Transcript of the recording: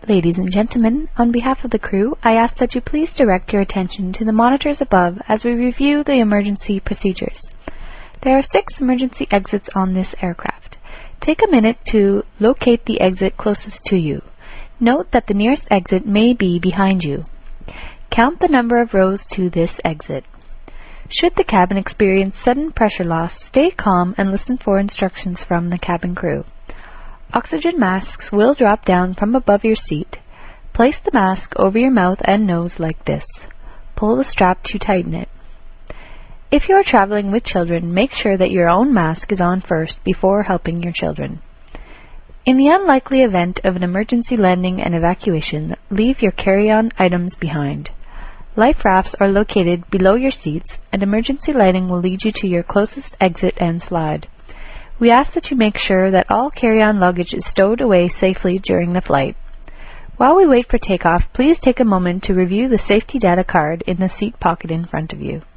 Ladies and gentlemen, on behalf of the crew, I ask that you please direct your attention to the monitors above as we review the emergency procedures. There are 6 emergency exits on this aircraft. Take a minute to locate the exit closest to you. Note that the nearest exit may be behind you. Count the number of rows to this exit. Should the cabin experience sudden pressure loss, stay calm and listen for instructions from the cabin crew. Oxygen masks will drop down from above your seat. Place the mask over your mouth and nose like this. Pull the strap to tighten it. If you are traveling with children, make sure that your own mask is on first before helping your children. In the unlikely event of an emergency landing and evacuation, leave your carry-on items behind. Life rafts are located below your seats, and emergency lighting will lead you to your closest exit and slide. We ask that you make sure that all carry-on luggage is stowed away safely during the flight. While we wait for takeoff, please take a moment to review the safety data card in the seat pocket in front of you.